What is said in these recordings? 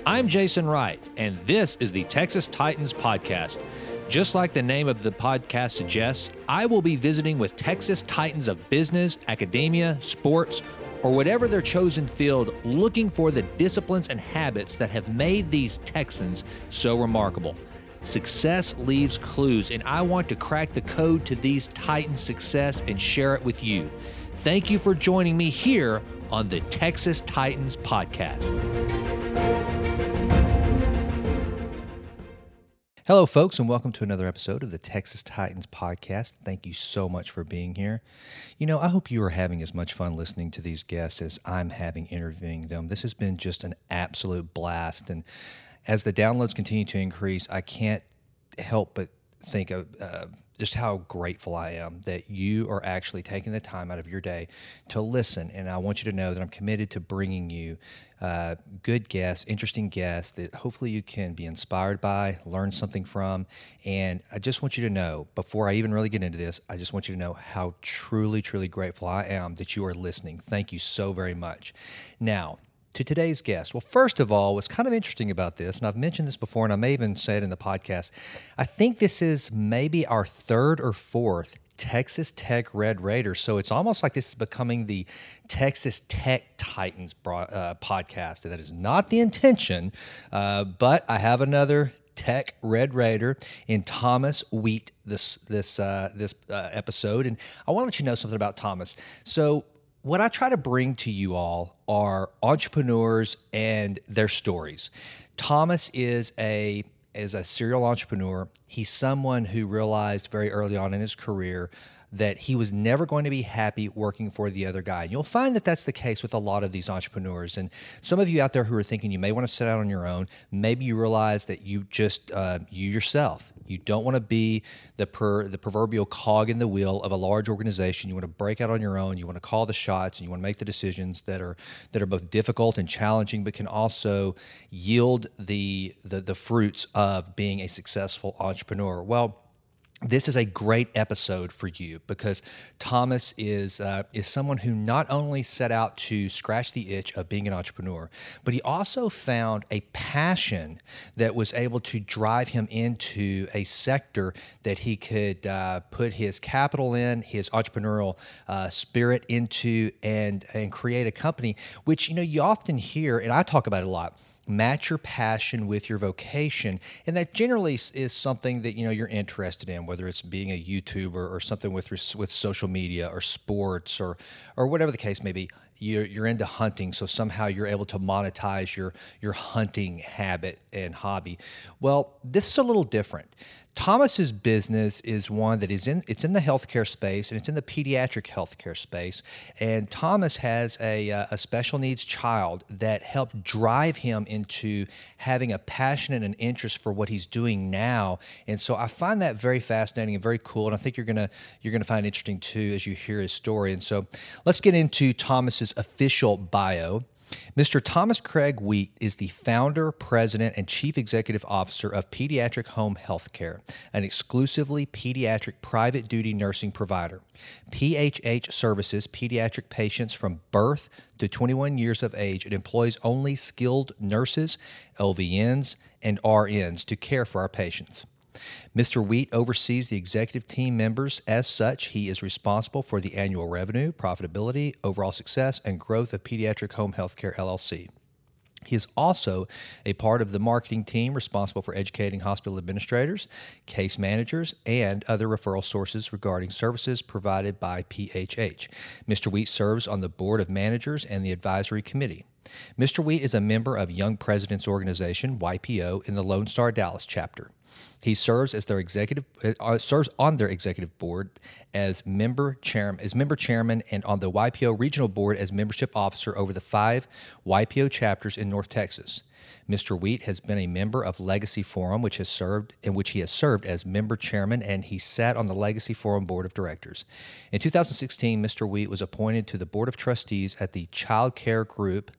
I'm Jason Wright, and this is the Texas Titans Podcast. Just like the name of the podcast suggests, I will be visiting with Texas Titans of business, academia, sports, or whatever their chosen field, looking for the disciplines and habits that have made these Texans so remarkable. Success leaves clues, and I want to crack the code to these Titans' success and share it with you. Thank you for joining me here on the Texas Titans Podcast. Hello, folks, and welcome to another episode of the Texas Titans Podcast. Thank you so much for being here. You know, I hope you are having as much fun listening to these guests as I'm having interviewing them. This has been just an absolute blast, and as the downloads continue to increase, I can't help but think of just how grateful I am that you are actually taking the time out of your day to listen. And I want you to know that I'm committed to bringing you good guests, interesting guests that hopefully you can be inspired by, learn something from. And I just want you to know, before I even really get into this, I just want you to know how truly, truly grateful I am that you are listening. Thank you so very much. Now, to today's guest. Well, first of all, what's kind of interesting about this, and I've mentioned this before, and I may even say it in the podcast, I think this is maybe our third or fourth Texas Tech Red Raider. So it's almost like this is becoming the Texas Tech Titans podcast. That is not the intention, but I have another Tech Red Raider in Thomas Wheat this episode, and I want to let you know something about Thomas. So what I try to bring to you all are entrepreneurs and their stories. Thomas is a serial entrepreneur. He's someone who realized very early on in his career that he was never going to be happy working for the other guy. And you'll find that that's the case with a lot of these entrepreneurs. And some of you out there who are thinking you may want to set out on your own, maybe you realize that you just, you yourself, you don't want to be the proverbial cog in the wheel of a large organization. You want to break out on your own. You want to call the shots, and you want to make the decisions that are both difficult and challenging, but can also yield the fruits of being a successful entrepreneur. Well, this is a great episode for you because Thomas is someone who not only set out to scratch the itch of being an entrepreneur, but he also found a passion that was able to drive him into a sector that he could put his capital in, his entrepreneurial spirit into, and create a company, which, you know, you often hear, and I talk about it a lot. Match your passion with your vocation, and that generally is something that, you know, you're interested in, whether it's being a YouTuber or something with social media or sports or whatever the case may be. You're into hunting, so somehow you're able to monetize your hunting habit and hobby. Well, this is a little different. Thomas's business is one that it's in the healthcare space, and it's in the pediatric healthcare space. And Thomas has a special needs child that helped drive him into having a passion and an interest for what he's doing now. And so I find that very fascinating and very cool, and I think you're gonna find it interesting too as you hear his story. And so let's get into Thomas's official bio. Mr. Thomas Craig Wheat is the founder, president, and chief executive officer of Pediatric Home Healthcare, an exclusively pediatric private duty nursing provider. PHH services pediatric patients from birth to 21 years of age. It employs only skilled nurses, LVNs, and RNs to care for our patients. Mr. Wheat oversees the executive team members. As such, he is responsible for the annual revenue, profitability, overall success, and growth of Pediatric Home Healthcare, LLC. He is also a part of the marketing team responsible for educating hospital administrators, case managers, and other referral sources regarding services provided by PHH. Mr. Wheat serves on the board of managers and the advisory committee. Mr. Wheat is a member of Young Presidents Organization, YPO, in the Lone Star Dallas chapter. He serves on their executive board as member chairman, and on the YPO regional board as membership officer over the 5 YPO chapters in North Texas. Mr. Wheat has been a member of Legacy Forum, in which he has served as member chairman, and he sat on the Legacy Forum board of directors. In 2016, Mr. Wheat was appointed to the board of trustees at the Child Care Group,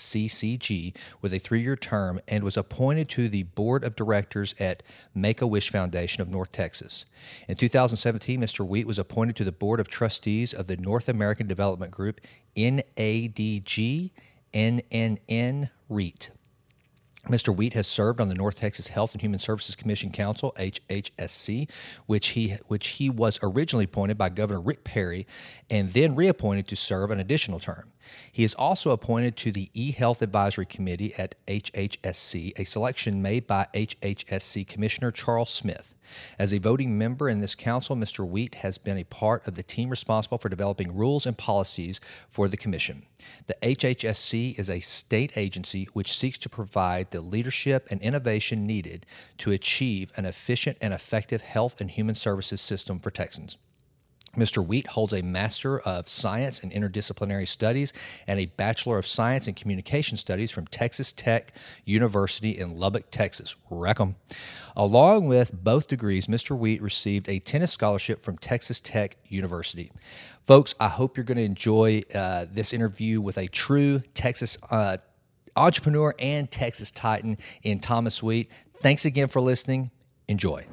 CCG, with a 3-year term, and was appointed to the board of directors at Make-A-Wish Foundation of North Texas. In 2017, Mr. Wheat was appointed to the board of trustees of the North American Development Group, NADG, NNN REIT. Mr. Wheat has served on the North Texas Health and Human Services Commission Council, HHSC, which he was originally appointed by Governor Rick Perry and then reappointed to serve an additional term. He is also appointed to the eHealth Advisory Committee at HHSC, a selection made by HHSC Commissioner Charles Smith. As a voting member in this council, Mr. Wheat has been a part of the team responsible for developing rules and policies for the commission. The HHSC is a state agency which seeks to provide the leadership and innovation needed to achieve an efficient and effective health and human services system for Texans. Mr. Wheat holds a Master of Science in Interdisciplinary Studies and a Bachelor of Science in Communication Studies from Texas Tech University in Lubbock, Texas. Wreck 'em. Along with both degrees, Mr. Wheat received a tennis scholarship from Texas Tech University. Folks, I hope you're going to enjoy this interview with a true Texas entrepreneur and Texas Titan in Thomas Wheat. Thanks again for listening. Enjoy.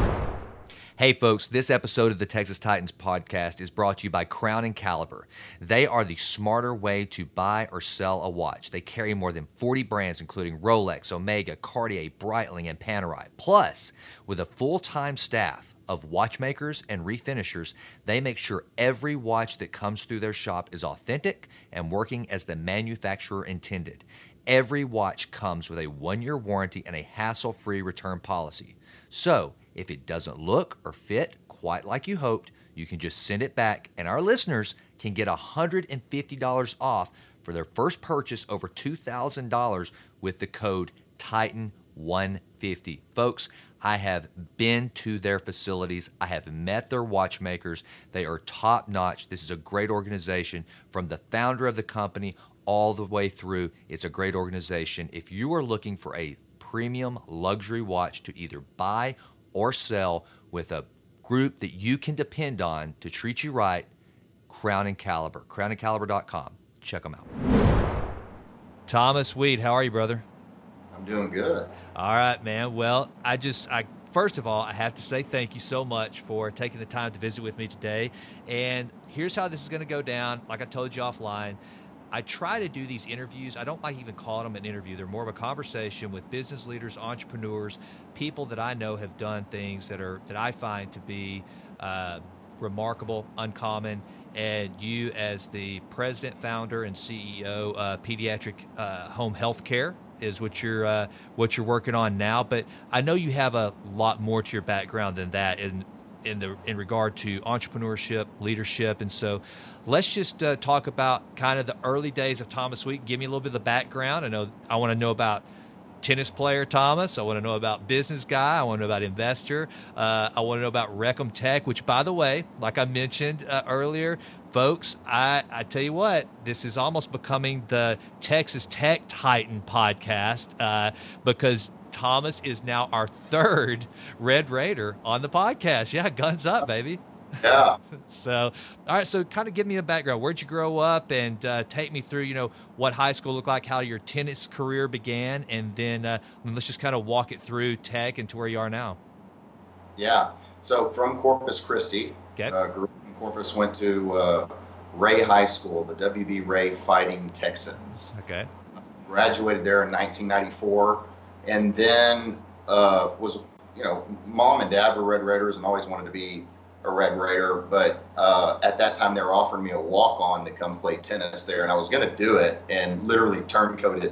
Hey folks, this episode of the Texas Titans podcast is brought to you by Crown and Caliber. They are the smarter way to buy or sell a watch. They carry more than 40 brands including Rolex, Omega, Cartier, Breitling, and Panerai. Plus, with a full-time staff of watchmakers and refinishers, they make sure every watch that comes through their shop is authentic and working as the manufacturer intended. Every watch comes with a 1-year warranty and a hassle-free return policy. So, if it doesn't look or fit quite like you hoped, you can just send it back, and our listeners can get $150 off for their first purchase over $2,000 with the code TITAN150. Folks, I have been to their facilities. I have met their watchmakers. They are top-notch. This is a great organization. From the founder of the company all the way through, it's a great organization. If you are looking for a premium luxury watch to either buy or sell with a group that you can depend on to treat you right, Crown and Caliber. crownandcaliber.com. Check them out. Thomas Wheat, how are you, brother? I'm doing good. All right, man. Well, first of all, I have to say thank you so much for taking the time to visit with me today. And here's how this is going to go down. Like I told you offline, I try to do these interviews. I don't like even calling them an interview. They're more of a conversation with business leaders, entrepreneurs, people that I know have done things that I find to be remarkable, uncommon. And you, as the president, founder, and CEO of Pediatric Home Health Care, is what you're working on now. But I know you have a lot more to your background than that in regard to entrepreneurship, leadership. And so let's just talk about kind of the early days of Thomas Wheat. Give me a little bit of the background. I want to know about tennis player Thomas. I want to know about business guy. I want to know about investor. I want to know about Recom Tech, which, by the way, like I mentioned earlier, folks, I tell you what, this is almost becoming the Texas Tech Titan podcast because Thomas is now our third Red Raider on the podcast. Yeah, guns up, baby. Yeah. So, all right. So kind of give me a background. Where'd you grow up, and take me through, what high school looked like, how your tennis career began, and then let's just kind of walk it through tech and to where you are now. Yeah. So from Corpus Christi, okay. Grew up in Corpus, went to Ray High School, the W.B. Ray Fighting Texans. Okay. Graduated there in 1994. And then was, mom and dad were Red Raiders and always wanted to be a Red Raider. But at that time, they were offering me a walk-on to come play tennis there. And I was going to do it and literally turncoated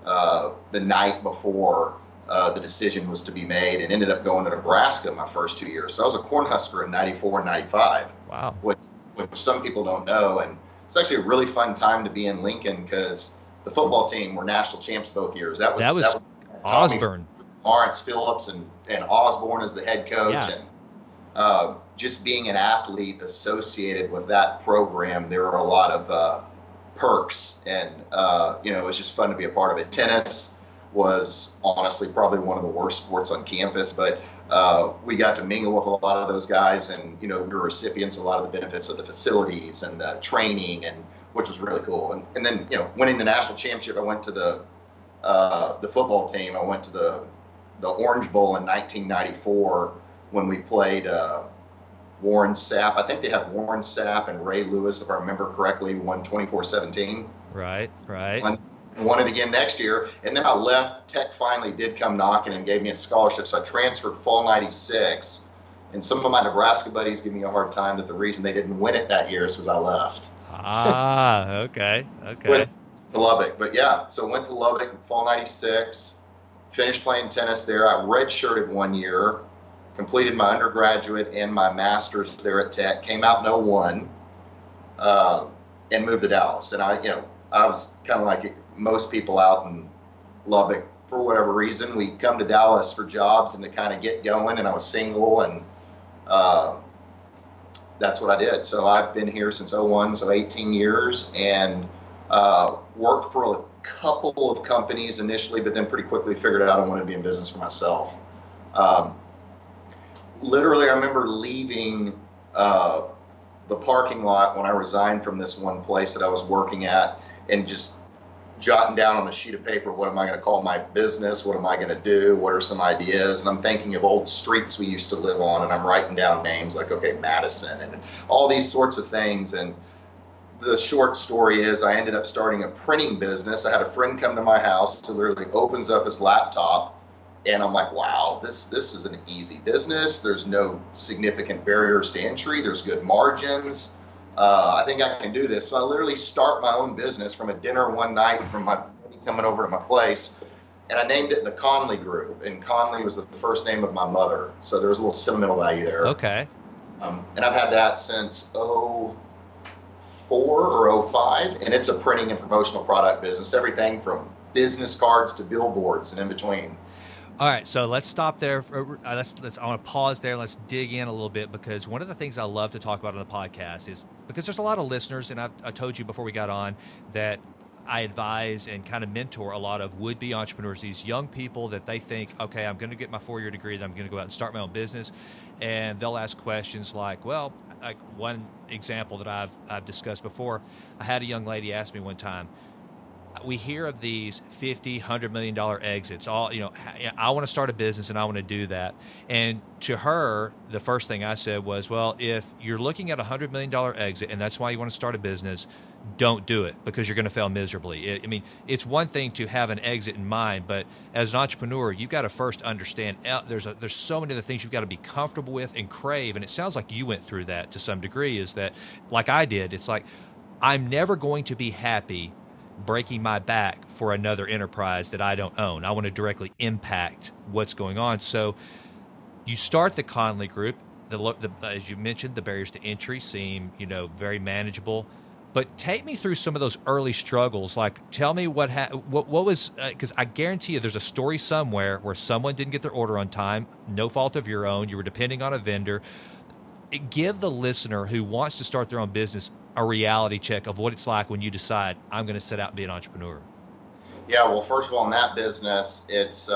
the night before the decision was to be made, and ended up going to Nebraska my first 2 years. So I was a Cornhusker in 94 and 95. Wow. Which some people don't know. And it's actually a really fun time to be in Lincoln because the football team were national champs both years. That was Osborne, Lawrence Phillips, and Osborne as the head coach, yeah. And just being an athlete associated with that program, there were a lot of perks, and it was just fun to be a part of it. Tennis was honestly probably one of the worst sports on campus, but we got to mingle with a lot of those guys, and we were recipients of a lot of the benefits of the facilities and the training, and which was really cool. And then winning the national championship, I went to the football team. I went to the Orange Bowl in 1994 when we played Warren Sapp. I think they had Warren Sapp and Ray Lewis, if I remember correctly, won 24-17. Right. Won it again next year. And then I left. Tech finally did come knocking and gave me a scholarship. So I transferred fall 96. And some of my Nebraska buddies give me a hard time that the reason they didn't win it that year is because I left. Okay. Went to Lubbock. But yeah, so went to Lubbock in fall 96, finished playing tennis there. I redshirted 1 year, completed my undergraduate and my master's there at Tech, came out in 01, and moved to Dallas. And I was kind of like most people out in Lubbock for whatever reason. We come to Dallas for jobs and to kind of get going, and I was single, and that's what I did. So I've been here since 01, so 18 years, and worked for a couple of companies initially, but then pretty quickly figured out I wanted to be in business for myself. Literally, I remember leaving the parking lot when I resigned from this one place that I was working at, and just jotting down on a sheet of paper, what am I going to call my business? What am I going to do? What are some ideas? And I'm thinking of old streets we used to live on, and I'm writing down names like, okay, Madison, and all these sorts of things. And the short story is I ended up starting a printing business. I had a friend come to my house who literally opens up his laptop, and I'm like, wow, this is an easy business. There's no significant barriers to entry. There's good margins. I think I can do this. So I literally start my own business from a dinner one night from my buddy coming over to my place, and I named it the Conley Group. And Conley was the first name of my mother, so there was a little sentimental value there. Okay. And I've had that since 04 or 05, and it's a printing and promotional product business, everything from business cards to billboards and in between. All right, so let's stop there. I want to pause there. Let's dig in a little bit, because one of the things I love to talk about on the podcast is, because there's a lot of listeners, and I told you before we got on that I advise and kind of mentor a lot of would-be entrepreneurs, these young people that they think, okay, I'm going to get my 4-year degree, then I'm going to go out and start my own business, and they'll ask questions like, well, like one example that I've discussed before, I had a young lady ask me one time, we hear of these $50, $100 million exits. All, I want to start a business and I want to do that. And to her, the first thing I said was, well, if you're looking at a $100 million exit and that's why you want to start a business, don't do it, because you're going to fail miserably. I mean, it's one thing to have an exit in mind, but as an entrepreneur, you've got to first understand there's so many other things you've got to be comfortable with and crave. And it sounds like you went through that to some degree, is that, like I did, it's like, I'm never going to be happy breaking my back for another enterprise that I don't own. I want to directly impact what's going on. So you start the Conley Group. As you mentioned, the barriers to entry seem, very manageable. But take me through some of those early struggles. Like, tell me what was, because I guarantee you there's a story somewhere where someone didn't get their order on time, no fault of your own. You were depending on a vendor. Give the listener who wants to start their own business a reality check of what it's like when you decide, I'm going to set out and be an entrepreneur. Yeah, well, first of all, in that business, it's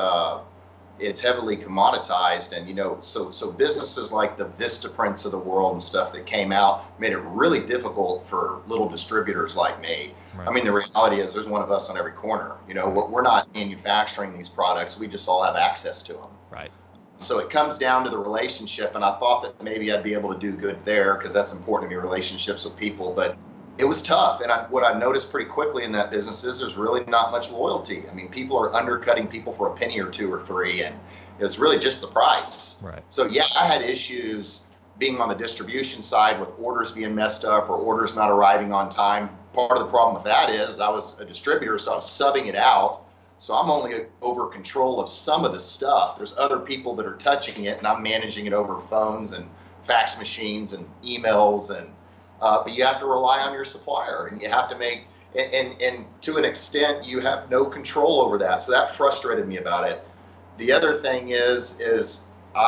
heavily commoditized, and so businesses like the Vistaprints of the world and stuff that came out made it really difficult for little distributors like me. Right. I mean, the reality is there's one of us on every corner. We're not manufacturing these products; we just all have access to them. Right. So it comes down to the relationship, and I thought that maybe I'd be able to do good there, because that's important to me, relationships with people. But it was tough, and what I noticed pretty quickly in that business is there's really not much loyalty. I mean, people are undercutting people for a penny or two or three, and it's really just the price. Right. So yeah, I had issues being on the distribution side with orders being messed up or orders not arriving on time. Part of the problem with that is I was a distributor, so I was subbing it out. So I'm only over control of some of the stuff. There's other people that are touching it, and I'm managing it over phones and fax machines and emails. And but you have to rely on your supplier, and you have to make, and to an extent, you have no control over that. So that frustrated me about it. The other thing is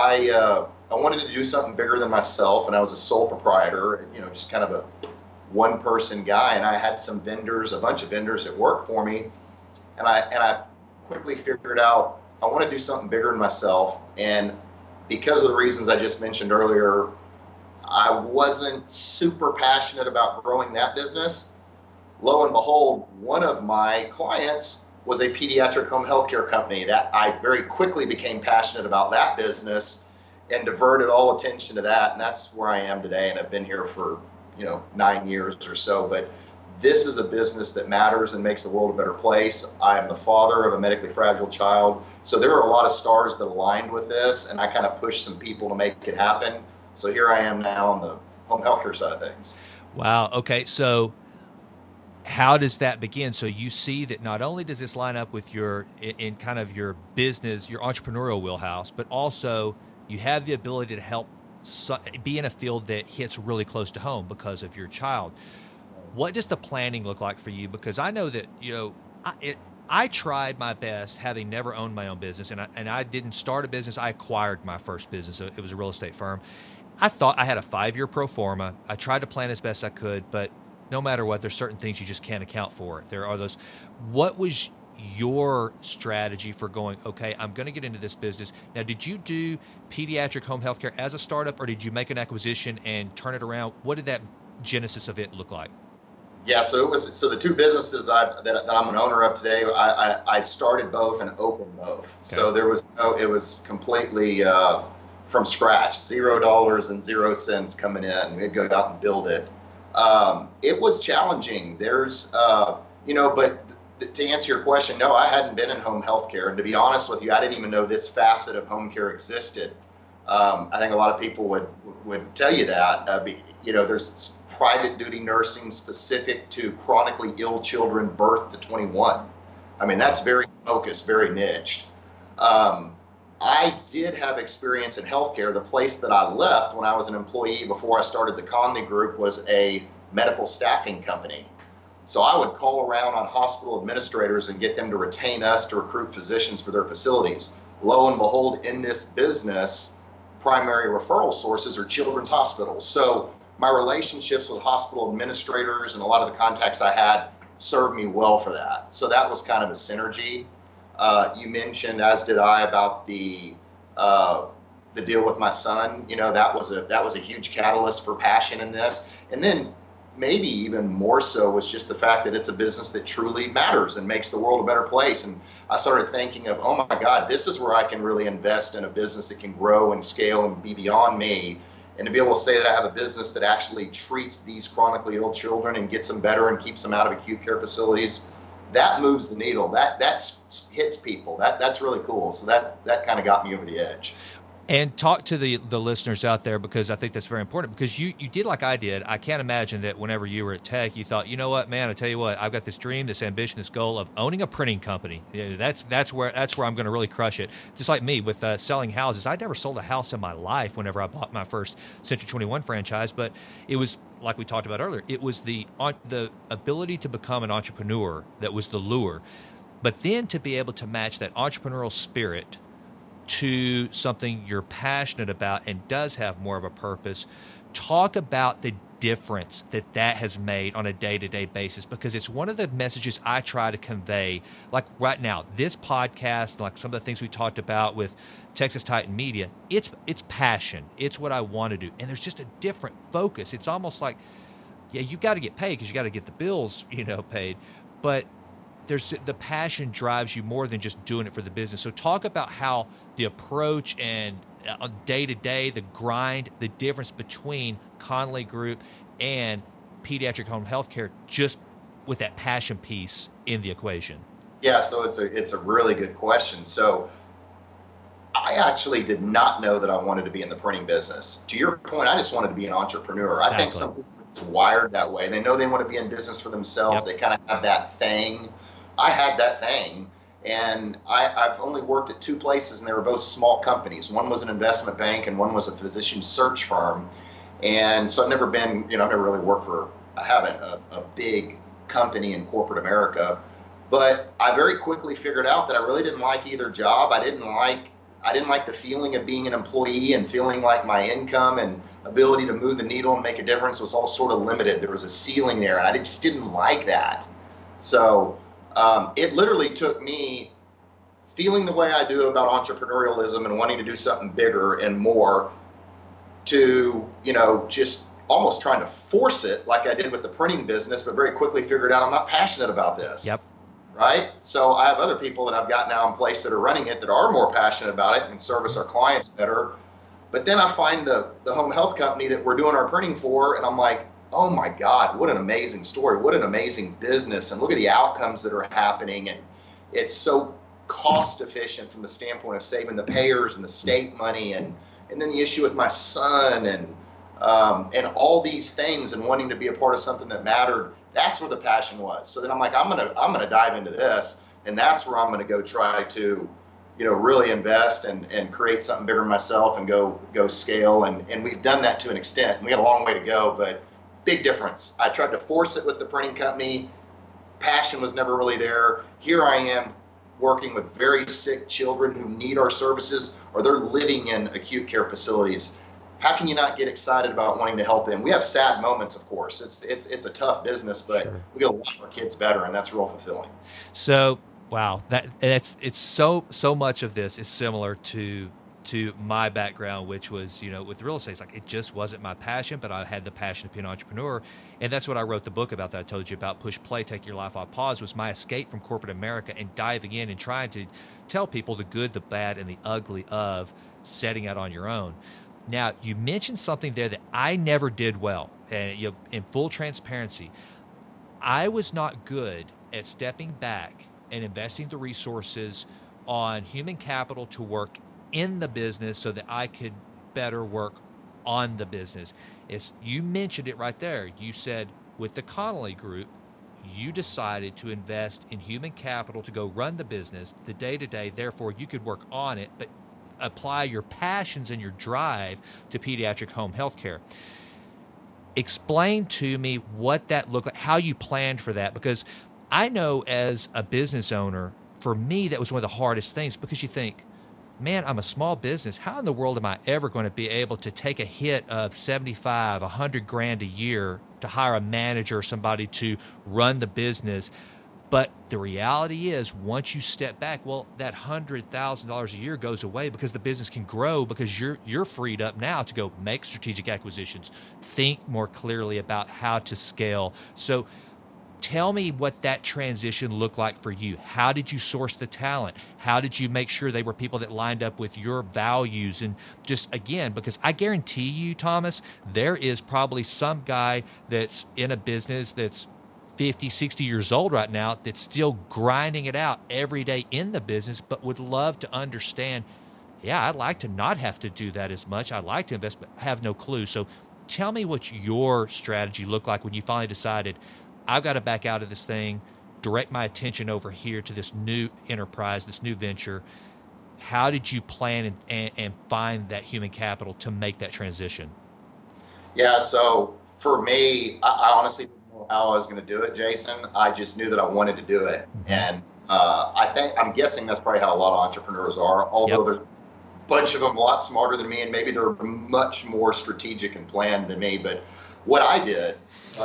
I wanted to do something bigger than myself, and I was a sole proprietor, just kind of a one-person guy, and I had some vendors, a bunch of vendors that worked for me. And I quickly figured out I want to do something bigger than myself. And because of the reasons I just mentioned earlier, I wasn't super passionate about growing that business. Lo and behold, one of my clients was a pediatric home healthcare company that I very quickly became passionate about that business and diverted all attention to that. And that's where I am today. And I've been here for, 9 years or so. But this is a business that matters and makes the world a better place. I am the father of a medically fragile child. So there are a lot of stars that aligned with this, and I kind of pushed some people to make it happen. So here I am now on the home healthcare side of things. Wow. Okay. So how does that begin? So you see that not only does this line up with your, in kind of your business, your entrepreneurial wheelhouse, but also you have the ability to help be in a field that hits really close to home because of your child. What does the planning look like for you? Because I know that, I tried my best, having never owned my own business, and I didn't start a business. I acquired my first business. It was a real estate firm. I thought I had a 5-year pro forma. I tried to plan as best I could, but no matter what, there's certain things you just can't account for. There are those. What was your strategy for going, okay, I'm going to get into this business? Now, did you do pediatric home healthcare as a startup, or did you make an acquisition and turn it around? What did that genesis of it look like? Yeah, so the two businesses that I'm an owner of today, I started both and opened both. Okay. So it was completely from scratch, $0 and 0 cents coming in. We'd go out and build it. It was challenging. But to answer your question, no, I hadn't been in home health care. And to be honest with you, I didn't even know this facet of home care existed. I think a lot of people would tell you that. There's private duty nursing specific to chronically ill children birth to 21. I mean, that's very focused, very niched. I did have experience in healthcare. The place that I left when I was an employee before I started the Conley Group was a medical staffing company. So I would call around on hospital administrators and get them to retain us to recruit physicians for their facilities. Lo and behold, in this business, primary referral sources are children's hospitals. So my relationships with hospital administrators and a lot of the contacts I had served me well for that. So that was kind of a synergy. You mentioned, as did I, about the deal with my son. That was a huge catalyst for passion in this. And then maybe even more so was just the fact that it's a business that truly matters and makes the world a better place. And I started thinking of, oh my God, this is where I can really invest in a business that can grow and scale and be beyond me. And to be able to say that I have a business that actually treats these chronically ill children and gets them better and keeps them out of acute care facilities, that moves the needle. That hits people. That's really cool. So that kind of got me over the edge. And talk to the listeners out there, because I think that's very important, because you did like I did. I can't imagine that whenever you were at Tech, you thought, you know what, man, I tell you what, I've got this dream, this ambition, this goal of owning a printing company. That's where I'm going to really crush it. Just like me with selling houses. I never sold a house in my life whenever I bought my first Century 21 franchise, but it was, like we talked about earlier, it was the ability to become an entrepreneur that was the lure. But then to be able to match that entrepreneurial spirit to something you're passionate about and does have more of a purpose. Talk about the difference that has made on a day-to-day basis, because it's one of the messages I try to convey. Like right now, this podcast, like some of the things we talked about with Texas Titan Media, it's passion. It's what I want to do. And there's just a different focus. It's almost like, yeah, you got to get paid because you got to get the bills, paid. But the passion drives you more than just doing it for the business. So talk about how the approach and day to day, the grind, the difference between Conley Group and pediatric home healthcare, just with that passion piece in the equation. Yeah, so it's a really good question. So I actually did not know that I wanted to be in the printing business. To your point, I just wanted to be an entrepreneur. Exactly. I think some people are wired that way. They know they want to be in business for themselves. Yep. They kind of have that thing. I had that thing, and I've only worked at 2 places, and they were both small companies. One was an investment bank, and one was a physician search firm. And so I've never been, I've never really worked for, I haven't, a big company in corporate America. But I very quickly figured out that I really didn't like either job. I didn't like the feeling of being an employee and feeling like my income and ability to move the needle and make a difference was all sort of limited. There was a ceiling there, and I just didn't like that. So it literally took me feeling the way I do about entrepreneurialism and wanting to do something bigger and more to, just almost trying to force it like I did with the printing business, but very quickly figured out I'm not passionate about this. Yep. Right? So I have other people that I've got now in place that are running it that are more passionate about it and service our clients better. But then I find the home health company that we're doing our printing for, and I'm like, oh my God, what an amazing story. What an amazing business. And look at the outcomes that are happening. And it's so cost efficient from the standpoint of saving the payers and the state money. And then the issue with my son and all these things and wanting to be a part of something that mattered. That's where the passion was. So then I'm like, I'm gonna dive into this. And that's where I'm going to go try to, really invest and create something bigger myself and go scale. And we've done that to an extent. We got a long way to go, but big difference. I tried to force it with the printing company. Passion was never really there. Here I am working with very sick children who need our services, or they're living in acute care facilities. How can you not get excited about wanting to help them? We have sad moments, of course. It's a tough business, but sure, we got to want our kids better, and that's real fulfilling. So, wow, it's so much of this is similar to my background, which was, with real estate. It's like it just wasn't my passion, but I had the passion to be an entrepreneur, and that's what I wrote the book about that I told you about, Push Play, Take Your Life Off Pause, was my escape from corporate America and diving in and trying to tell people the good, the bad, and the ugly of setting out on your own. Now, you mentioned something there that I never did well, and in full transparency, I was not good at stepping back and investing the resources on human capital to work in the business so that I could better work on the business. You mentioned it right there. You said with the Connolly Group, you decided to invest in human capital to go run the business, the day-to-day, therefore you could work on it, but apply your passions and your drive to pediatric home health care. Explain to me what that looked like, how you planned for that, because I know as a business owner, for me, that was one of the hardest things, because you think, man, I'm a small business. How in the world am I ever going to be able to take a hit of 75, 100 grand a year to hire a manager or somebody to run the business? But the reality is, once you step back, well, that $100,000 a year goes away because the business can grow, because you're freed up now to go make strategic acquisitions, think more clearly about how to scale. So tell me what that transition looked like for you. How did you source the talent? How did you make sure they were people that lined up with your values? And just, again, because I guarantee you, Thomas, there is probably some guy that's in a business that's 50, 60 years old right now that's still grinding it out every day in the business, but would love to understand, yeah, I'd like to not have to do that as much. I'd like to invest, but have no clue. So tell me what your strategy looked like when you finally decided, I've got to back out of this thing, direct my attention over here to this new enterprise, this new venture. How did you plan and find that human capital to make that transition? Yeah, so for me, I honestly didn't know how I was going to do it, Jason. I just knew that I wanted to do it. Mm-hmm. And I'm guessing that's probably how a lot of entrepreneurs are, although there's a bunch of them a lot smarter than me, and maybe they're much more strategic and planned than me. But what I did,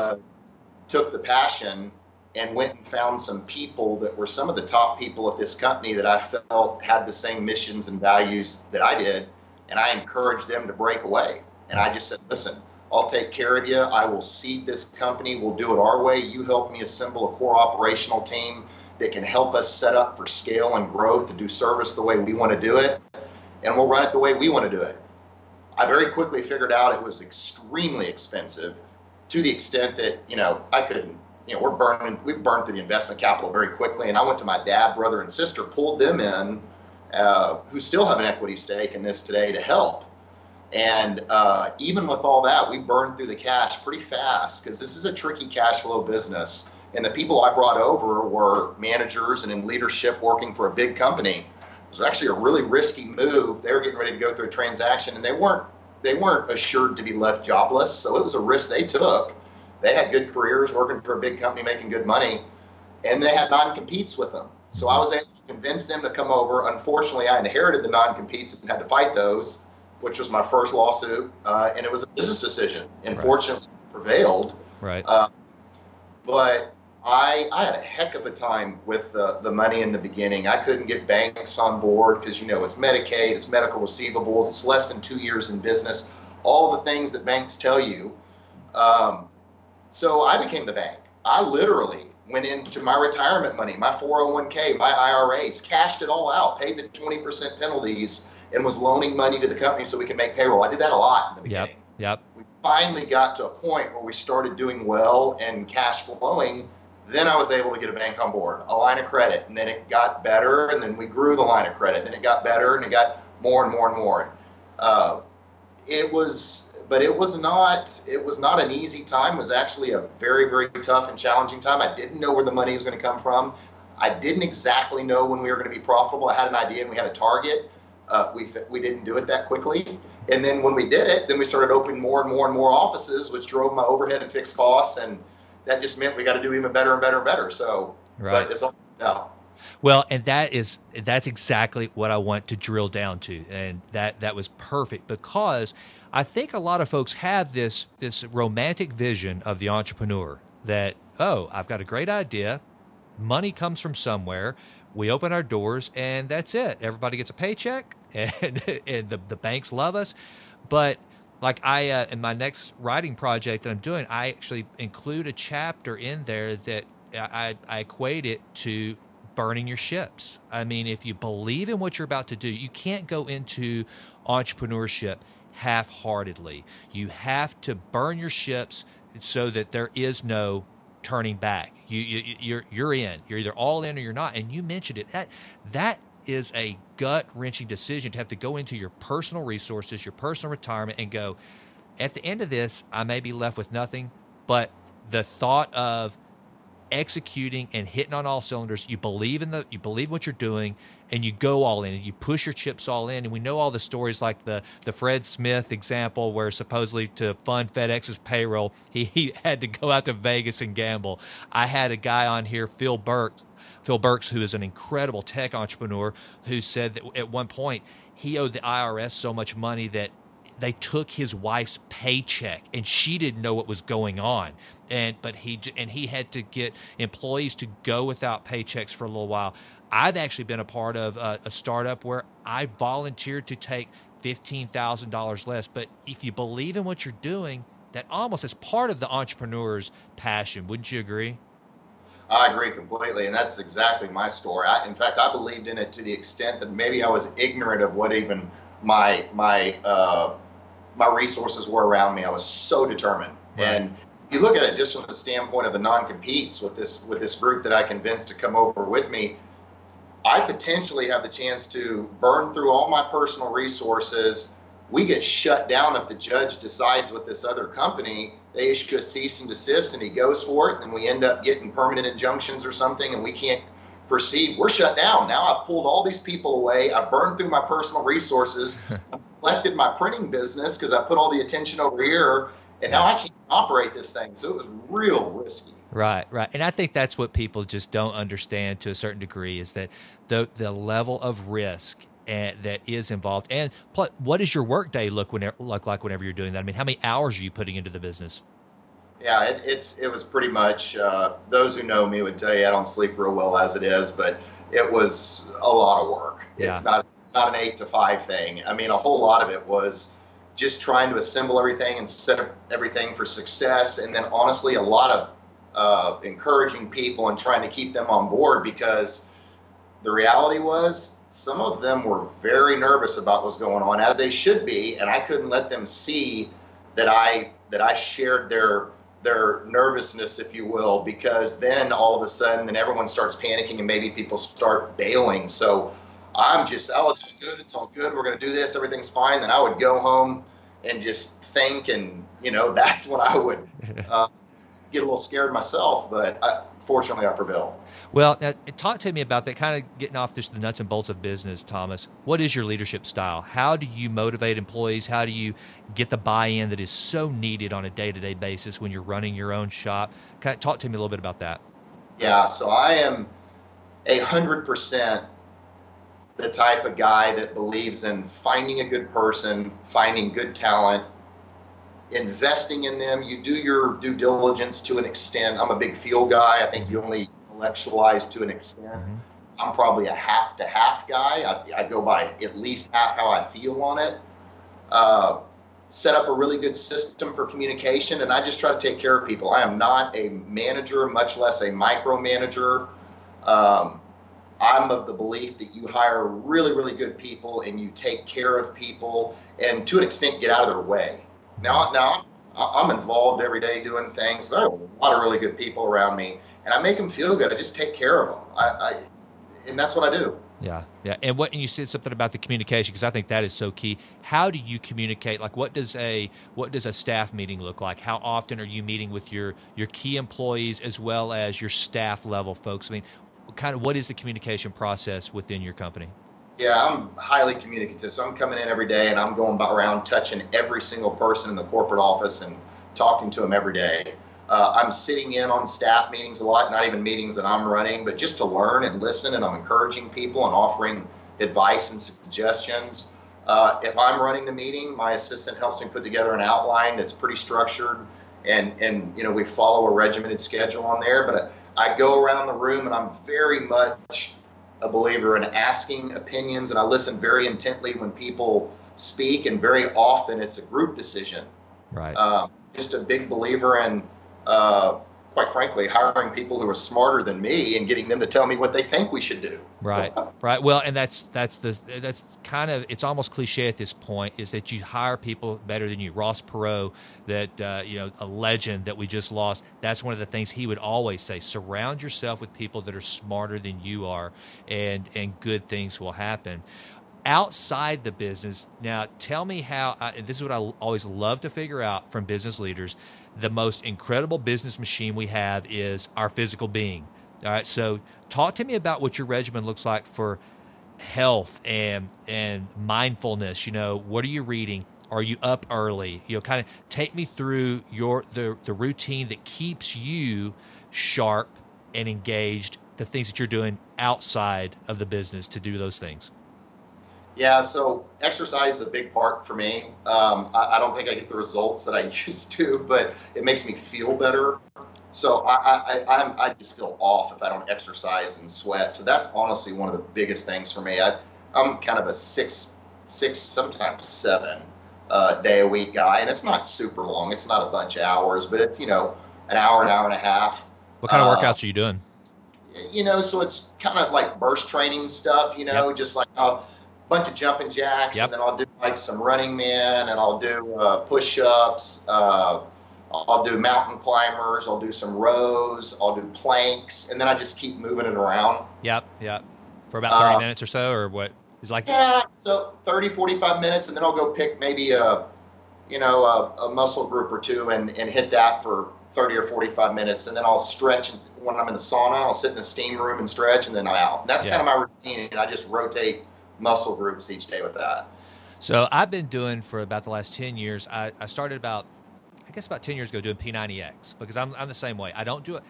took the passion and went and found some people that were some of the top people at this company that I felt had the same missions and values that I did, and I encouraged them to break away. And I just said, listen, I'll take care of you. I will seed this company. We'll do it our way. You help me assemble a core operational team that can help us set up for scale and growth to do service the way we want to do it, and we'll run it the way we want to do it. I very quickly figured out it was extremely expensive, to the extent that, I couldn't, we burned through the investment capital very quickly. And I went to my dad, brother, and sister, pulled them in, who still have an equity stake in this today, to help. And even with all that, we burned through the cash pretty fast, because this is a tricky cash flow business. And the people I brought over were managers and in leadership working for a big company. It was actually a really risky move. They were getting ready to go through a transaction, and they weren't assured to be left jobless, so it was a risk they took. They had good careers working for a big company making good money, and they had non-competes with them. So I was able to convince them to come over. Unfortunately, I inherited the non-competes and had to fight those, which was my first lawsuit, and it was a business decision. And fortunately, it prevailed. Right. But I had a heck of a time with the money in the beginning. I couldn't get banks on board because, it's Medicaid, it's medical receivables, it's less than 2 years in business, all the things that banks tell you. So I became the bank. I literally went into my retirement money, my 401k, my IRAs, cashed it all out, paid the 20% penalties, and was loaning money to the company so we could make payroll. I did that a lot in the beginning. Yep. finally got to a point where we started doing well and cash flowing, then I was able to get a bank on board, a line of credit, and then it got better, and then we grew the line of credit, and it got better, and it got more and more and more. It was not an easy time. It was actually a very, very tough and challenging time. I didn't know where the money was going to come from. I didn't exactly know when we were going to be profitable. I had an idea and we had a target. We didn't do it that quickly. And then when we did it, then we started opening more and more and more offices, which drove my overhead and fixed costs. And that just meant we got to do even better and better and better. So, right. But it's all now. Well, and that's exactly what I want to drill down to. And that was perfect, because I think a lot of folks have this romantic vision of the entrepreneur that, oh, I've got a great idea. Money comes from somewhere. We open our doors and that's it. Everybody gets a paycheck and the banks love us. But like in my next writing project that I'm doing, I actually include a chapter in there that I equate it to burning your ships. I mean, if you believe in what you're about to do, you can't go into entrepreneurship half-heartedly. You have to burn your ships so that there is no turning back. You're in. You're either all in or you're not. And you mentioned it. That is a gut-wrenching decision to have to go into your personal resources, your personal retirement, and go, at the end of this, I may be left with nothing, but the thought of executing and hitting on all cylinders, you believe what you're doing, and you go all in, and you push your chips all in. And we know all the stories like the Fred Smith example, where supposedly to fund FedEx's payroll, he had to go out to Vegas and gamble. I had a guy on here, Phil Burks, who is an incredible tech entrepreneur, who said that at one point he owed the IRS so much money that they took his wife's paycheck, and she didn't know what was going on. But he had to get employees to go without paychecks for a little while. I've actually been a part of a startup where I volunteered to take $15,000 less. But if you believe in what you're doing, that almost is part of the entrepreneur's passion. Wouldn't you agree? I agree completely, and that's exactly my story. In fact, I believed in it to the extent that maybe I was ignorant of what even my resources were around me. I was so determined. Right. And you look at it just from the standpoint of the non-competes with this group that I convinced to come over with me, I potentially have the chance to burn through all my personal resources. We get shut down if the judge decides with this other company. They issue a cease and desist, and he goes for it, and we end up getting permanent injunctions or something, and we can't proceed. We're shut down. Now I've pulled all these people away. I've burned through my personal resources. I've neglected my printing business because I put all the attention over here, and now I can't operate this thing. So it was real risky. Right. And I think that's what people just don't understand to a certain degree, is that the level of risk that is involved. And plus, what does your work day look like whenever you're doing that? I mean, how many hours are you putting into the business? Yeah, it was pretty much, those who know me would tell you I don't sleep real well as it is, but it was a lot of work. Yeah. It's not an 8 to 5 thing. I mean, a whole lot of it was just trying to assemble everything and set up everything for success. And then honestly, a lot of encouraging people and trying to keep them on board, because the reality was some of them were very nervous about what's going on, as they should be. And I couldn't let them see that I shared their nervousness, if you will, because then all of a sudden, then everyone starts panicking and maybe people start bailing. So I'm just, it's all good. We're going to do this. Everything's fine. Then I would go home and just think, and, that's when I would get a little scared myself, but fortunately I prevailed. Well, now, talk to me about that, kind of getting off just the nuts and bolts of business, Thomas. What is your leadership style? How do you motivate employees? How do you get the buy-in that is so needed on a day-to-day basis when you're running your own shop? Talk to me a little bit about that. Yeah, so I am 100% the type of guy that believes in finding a good person, finding good talent, investing in them. You do your due diligence to an extent. I'm a big feel guy. I think you only intellectualize to an extent. Mm-hmm. I'm probably a half to half guy. I go by at least half how I feel on it. Set up a really good system for communication, and I just try to take care of people. I am not a manager, much less a micromanager. I'm of the belief that you hire really, really good people and you take care of people, and to an extent get out of their way. Now I'm involved every day doing things. But I have a lot of really good people around me, and I make them feel good. I just take care of them. And that's what I do. Yeah, yeah. And you said something about the communication, because I think that is so key. How do you communicate? Like, what does a staff meeting look like? How often are you meeting with your key employees as well as your staff level folks? I mean, kind of what is the communication process within your company? Yeah, I'm highly communicative. So I'm coming in every day and I'm going around touching every single person in the corporate office and talking to them every day. I'm sitting in on staff meetings a lot, not even meetings that I'm running, but just to learn and listen. And I'm encouraging people and offering advice and suggestions. If I'm running the meeting, my assistant helps me put together an outline that's pretty structured. And we follow a regimented schedule on there. But I go around the room and I'm very much a believer in asking opinions. And I listen very intently when people speak. And very often it's a group decision. Right. Just a big believer in, quite frankly, hiring people who are smarter than me and getting them to tell me what they think we should do. Right, right. Well, and that's kind of, it's almost cliche at this point, is that you hire people better than you. Ross Perot, that a legend that we just lost. That's one of the things he would always say: surround yourself with people that are smarter than you are, and good things will happen. Outside the business, now tell me how, and this is what I always love to figure out from business leaders, the most incredible business machine we have is our physical being. All right, so talk to me about what your regimen looks like for health and mindfulness. What are you reading? Are you up early? Kind of take me through the routine that keeps you sharp and engaged, the things that you're doing outside of the business to do those things. Yeah, so exercise is a big part for me. I don't think I get the results that I used to, but it makes me feel better. So I just feel off if I don't exercise and sweat. So that's honestly one of the biggest things for me. I'm kind of a six, sometimes 7 day a week guy, and it's not super long. It's not a bunch of hours, but it's an hour and a half. What kind of workouts are you doing? So it's kind of like burst training stuff. Yep. Just like bunch of jumping jacks, Yep. And then I'll do like some running man, and I'll do push-ups. I'll do mountain climbers. I'll do some rows. I'll do planks, and then I just keep moving it around. Yep. For about 30 minutes or so, or what? Is like so 30, 45 minutes, and then I'll go pick maybe a muscle group or two and hit that for 30 or 45 minutes, and then I'll stretch. And when I'm in the sauna, I'll sit in the steam room and stretch, and then I'm out. And that's kind of my routine, and I just rotate muscle groups each day with that. So I've been doing for about the last 10 years. I started about 10 years ago doing P90X, because I'm the same way. I don't do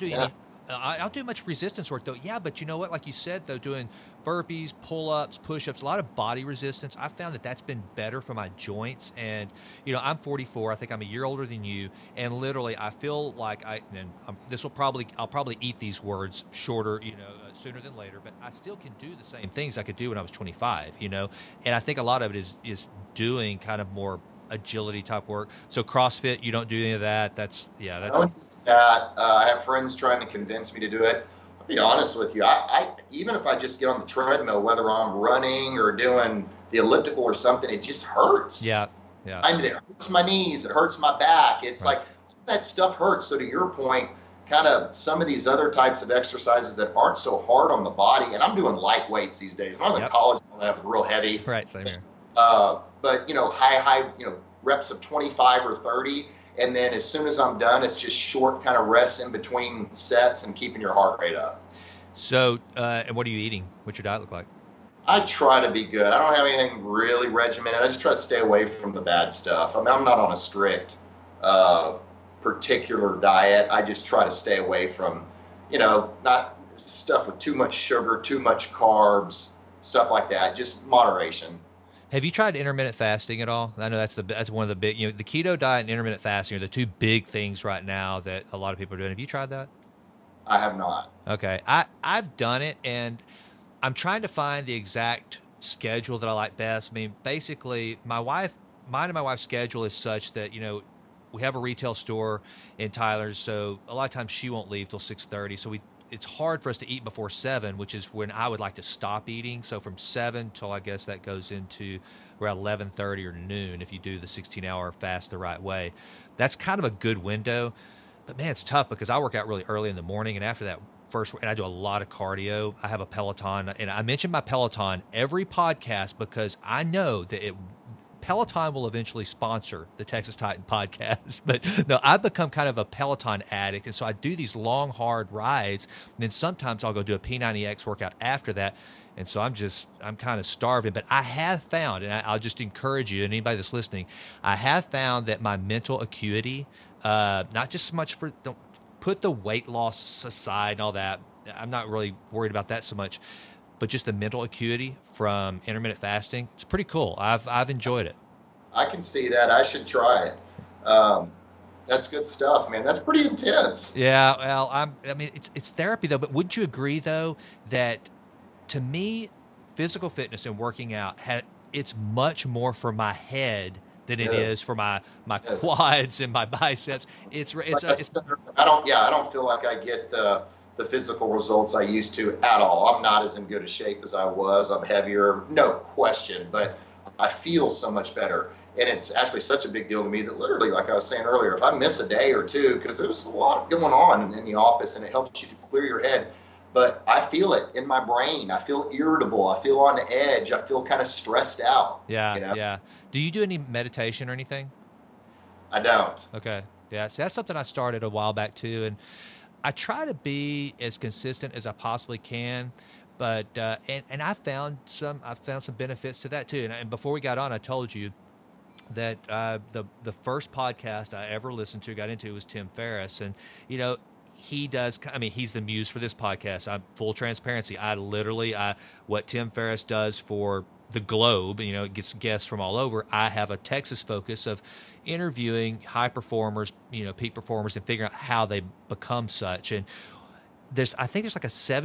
much resistance work though. Yeah, but you know what? Like you said though, doing burpees, pull-ups, push-ups, a lot of body resistance. I found that that's been better for my joints. And I'm 44. I think I'm a year older than you. And literally, I feel like I'll probably eat these words shorter, sooner than later. But I still can do the same things I could do when I was 25. And I think a lot of it is doing kind of more agility type work. So CrossFit, you don't do any of that? I don't do that. I have friends trying to convince me to do it. I'll be honest with you. I even if I just get on the treadmill, whether I'm running or doing the elliptical or something, it just hurts. Yeah. And it hurts my knees. It hurts my back. It's like all that stuff hurts. So to your point, kind of some of these other types of exercises that aren't so hard on the body, and I'm doing light weights these days. When I was in college, that was real heavy. Right, same here. But high, reps of 25 or 30. And then as soon as I'm done, it's just short kind of rests in between sets and keeping your heart rate up. So, and what are you eating? What's your diet look like? I try to be good. I don't have anything really regimented. I just try to stay away from the bad stuff. I mean, I'm not on a strict, particular diet. I just try to stay away from, not stuff with too much sugar, too much carbs, stuff like that. Just moderation. Have you tried intermittent fasting at all? I know that's one of the big, the keto diet and intermittent fasting are the two big things right now that a lot of people are doing. Have you tried that? I have not. Okay. I've done it, and I'm trying to find the exact schedule that I like best. I mean, basically, mine and my wife's schedule is such that, we have a retail store in Tyler, so a lot of times she won't leave till 6:30. So it's hard for us to eat before 7, which is when I would like to stop eating. So from 7 till I guess that goes into around 11:30 or noon if you do the 16-hour fast the right way. That's kind of a good window. But man, it's tough because I work out really early in the morning, and after that and I do a lot of cardio. I have a Peloton, and I mention my Peloton every podcast because I know that Peloton will eventually sponsor the Texas Titan podcast. But no, I've become kind of a Peloton addict, and so I do these long, hard rides, and then sometimes I'll go do a P90X workout after that. And so I'm kind of starving. But I have found, and I'll just encourage you and anybody that's listening, I have found that my mental acuity, not just so much don't put the weight loss aside and all that. I'm not really worried about that so much, but just the mental acuity from intermittent fasting, it's pretty cool. I've enjoyed it. I can see that. I should try it. That's good stuff, man. That's pretty intense. Yeah. Well, I mean, it's therapy though, but wouldn't you agree though that to me, physical fitness and working out, it's much more for my head than it is for my quads and my biceps. I don't feel like I get the physical results I used to at all. I'm not as in good a shape as I was. I'm heavier, no question, but I feel so much better. And it's actually such a big deal to me that literally, like I was saying earlier, if I miss a day or two, because there's a lot going on in the office and it helps you to clear your head, but I feel it in my brain. I feel irritable. I feel on edge. I feel kind of stressed out. Yeah, you know? Yeah. Do you do any meditation or anything? I don't. Okay. Yeah, so that's something I started a while back too, and I try to be as consistent as I possibly can. But and I found some benefits to that too. And before we got on, I told you that the first podcast I ever got into was Tim Ferriss, and he's the muse for this podcast. I'm full transparency. What Tim Ferriss does for the globe, it gets guests from all over. I have a Texas focus of interviewing high performers, peak performers, and figuring out how they become such. And I think there's like a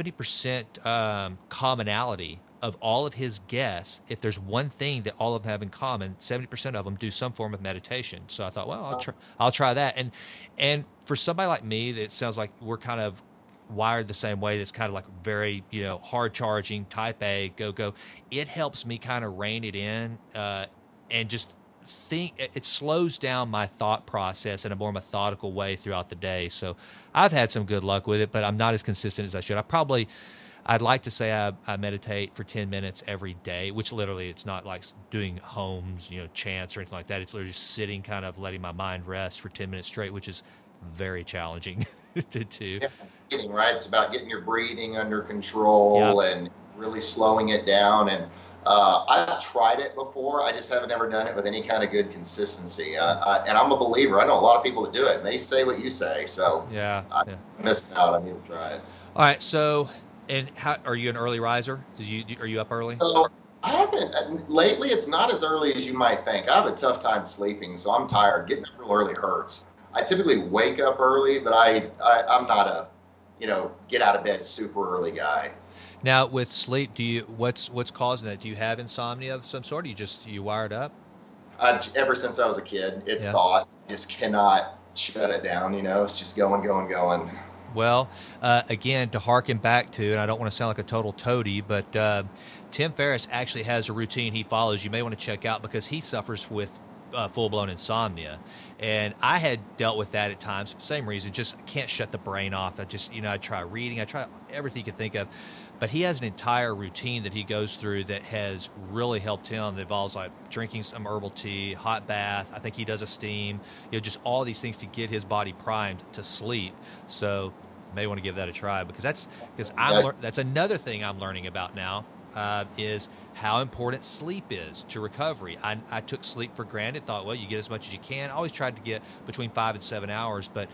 70% commonality of all of his guests. If there's one thing that all of them have in common, 70% of them do some form of meditation. So I thought, well, I'll try that. And for somebody like me, that sounds like we're kind of wired the same way. That's kind of like very, hard charging, type A, go. It helps me kind of rein it in and just think. It slows down my thought process in a more methodical way throughout the day. So I've had some good luck with it, but I'm not as consistent as I should. I'd like to say I meditate for 10 minutes every day, which literally it's not like doing homes, chants or anything like that. It's literally just sitting, kind of letting my mind rest for 10 minutes straight, which is very challenging to do. Yeah, right? It's about getting your breathing under control and really slowing it down. And I've tried it before. I just haven't ever done it with any kind of good consistency. And I'm a believer. I know a lot of people that do it, and they say what you say. So I missed out. I need to try it. All right. So, and how are you an early riser? Are you up early? So I haven't lately. It's not as early as you might think. I have a tough time sleeping, so I'm tired. Getting up real early hurts. I typically wake up early, but I'm not a get out of bed super early guy. Now with sleep, what's causing that? Do you have insomnia of some sort? Or you wired up? Ever since I was a kid, it's thoughts. I just cannot shut it down. It's just going. Well, again, to harken back to, and I don't want to sound like a total toady, but Tim Ferriss actually has a routine he follows. You may want to check out because he suffers with full-blown insomnia, and I had dealt with that at times for the same reason. Just can't shut the brain off. I try reading, I try everything you can think of, but he has an entire routine that he goes through that has really helped him. That involves like drinking some herbal tea, hot bath. I think he does a steam, just all these things to get his body primed to sleep. So you may want to give that a try because that's another thing I'm learning about now. Is how important sleep is to recovery. I took sleep for granted, thought, well, you get as much as you can. I always tried to get between 5 and 7 hours, but,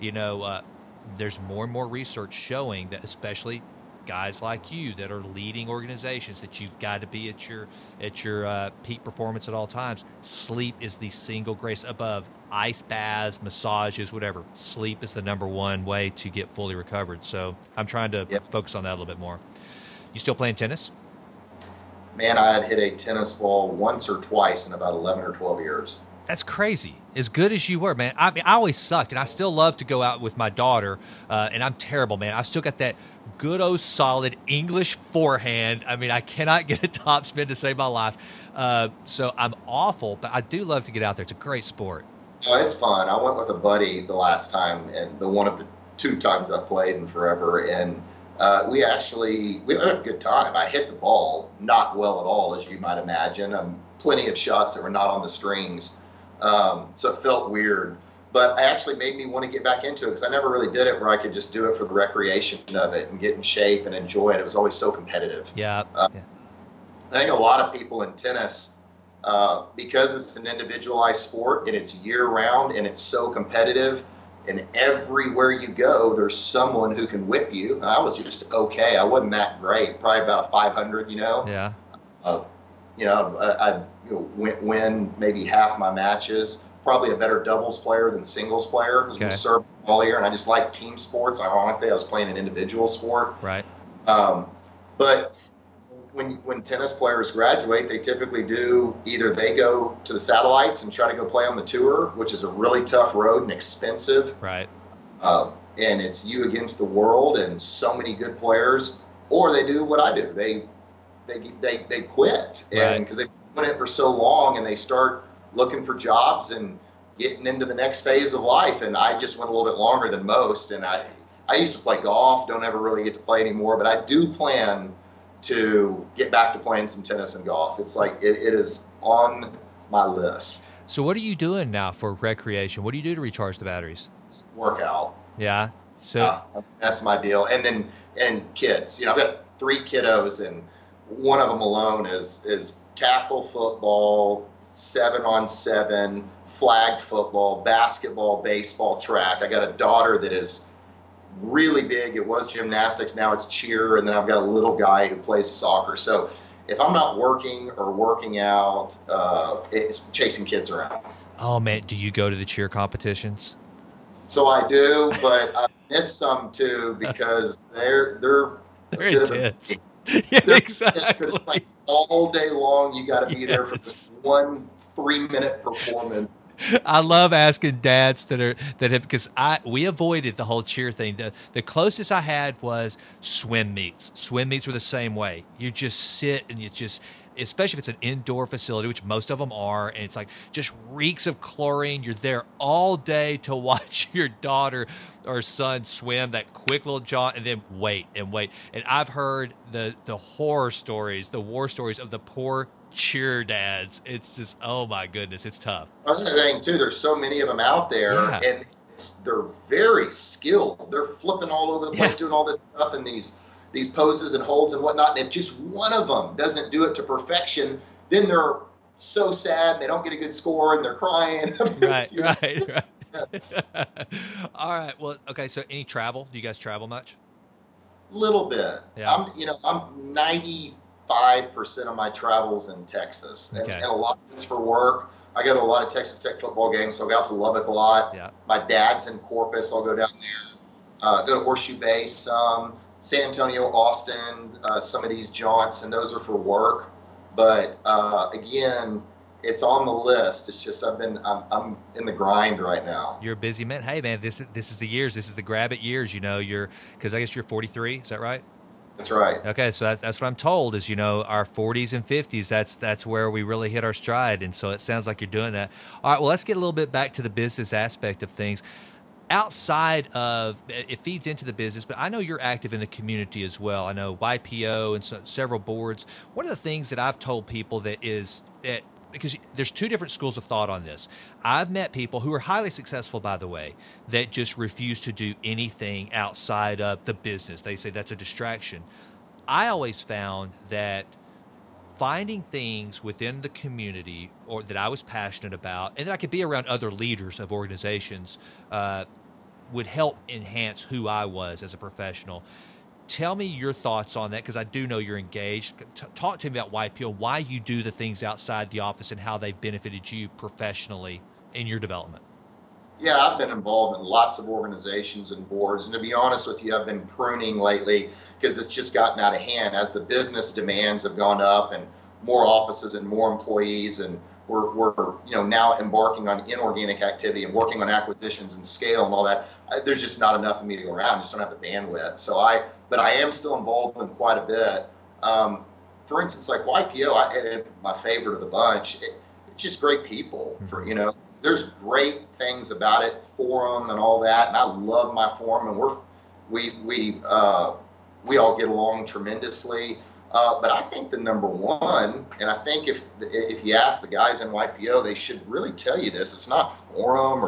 there's more and more research showing that especially guys like you that are leading organizations, that you've got to be at your peak performance at all times. Sleep is the single grace above ice baths, massages, whatever. Sleep is the number one way to get fully recovered. So I'm trying to focus on that a little bit more. You still playing tennis? Man, I had hit a tennis ball once or twice in about 11 or 12 years. That's crazy. As good as you were, man. I mean, I always sucked, and I still love to go out with my daughter, and I'm terrible, man. I've still got that good old solid English forehand. I mean, I cannot get a topspin to save my life. So I'm awful, but I do love to get out there. It's a great sport. Oh, it's fun. I went with a buddy the last time, and one of the 2 times I've played in forever, and we had a good time. I hit the ball not well at all, as you might imagine. Plenty of shots that were not on the strings. So it felt weird, but it actually made me want to get back into it because I never really did it where I could just do it for the recreation of it and get in shape and enjoy it. It was always so competitive. Yeah. I think a lot of people in tennis, because it's an individualized sport and it's year round and it's so competitive, and everywhere you go, there's someone who can whip you. I was just okay. I wasn't that great, probably about a 500, Yeah. I win maybe half my matches. Probably a better doubles player than singles player. Because we served all year, and I just like team sports. Ironically, I was playing an individual sport. Right. But when tennis players graduate, they typically do either they go to the satellites and try to go play on the tour, which is a really tough road and expensive. Right. And it's you against the world and so many good players, or they do what I do. They quit, and because they've been doing it for so long, and they start looking for jobs and getting into the next phase of life. And I just went a little bit longer than most. And I used to play golf, don't ever really get to play anymore, but I do plan to get back to playing some tennis and golf. It's like it is on my list. So what are you doing now for recreation? What do you do to recharge the batteries? Workout. Yeah. So that's my deal. And kids, I've got 3 kiddos, and one of them alone is tackle football, 7-on-7, flag football, basketball, baseball, track. I got a daughter that is really big. It was gymnastics, now it's cheer, and then I've got a little guy who plays soccer. So if I'm not working or working out, it's chasing kids around. Oh man, do you go to the cheer competitions? So I do, but I miss some too because they're intense. Yeah, exactly. It's like all day long. You got to be there for this one 3-minute performance. I love asking dads because we avoided the whole cheer thing. The closest I had was swim meets. Swim meets were the same way. You just sit and you just, especially if it's an indoor facility, which most of them are, and it's like just reeks of chlorine. You're there all day to watch your daughter or son swim that quick little jaunt and then wait. And I've heard the horror stories, the war stories of the poor cheer dads. It's just, oh my goodness, it's tough. That's the thing too, there's so many of them out there, and they're very skilled. They're flipping all over the place, doing all this stuff and these poses and holds and whatnot. And if just one of them doesn't do it to perfection, then they're so sad, they don't get a good score, and they're crying. Right. All right. Well, okay. So any travel? Do you guys travel much? Little bit. Yeah. I'm 95% of my travels in Texas, and a lot of it's for work. I go to a lot of Texas Tech football games, so I go out to Lubbock a lot. Yeah. My dad's in Corpus. I'll go down there. Go to Horseshoe Bay some. San Antonio, Austin, some of these jaunts, and those are for work. But again, it's on the list. It's just I'm in the grind right now. You're a busy man. Hey man, this is the years. This is the grab it years. Because I guess you're 43. Is that right? That's right. Okay, so that's what I'm told is our 40s and 50s. That's where we really hit our stride, and so it sounds like you're doing that. All right, well let's get a little bit back to the business aspect of things. Outside of it feeds into the business, but I know you're active in the community as well. I know YPO and several boards. One of the things that I've told people because there's 2 different schools of thought on this. I've met people who are highly successful, by the way, that just refuse to do anything outside of the business. They say that's a distraction. I always found that finding things within the community or that I was passionate about and that I could be around other leaders of organizations would help enhance who I was as a professional. Tell me your thoughts on that, because I do know you're engaged. Talk to me about YPO, why you do the things outside the office and how they've benefited you professionally in your development. Yeah, I've been involved in lots of organizations and boards. And to be honest with you, I've been pruning lately because it's just gotten out of hand as the business demands have gone up and more offices and more employees and we're now embarking on inorganic activity and working on acquisitions and scale and all that. There's just not enough of me to go around. I just don't have the bandwidth. But I am still involved in quite a bit. For instance, like YPO, my favorite of the bunch. It's just great people. There's great things about it, forum and all that, and I love my forum, and we all get along tremendously. But I think the number one, and I think if you ask the guys in YPO, they should really tell you this. It's not forum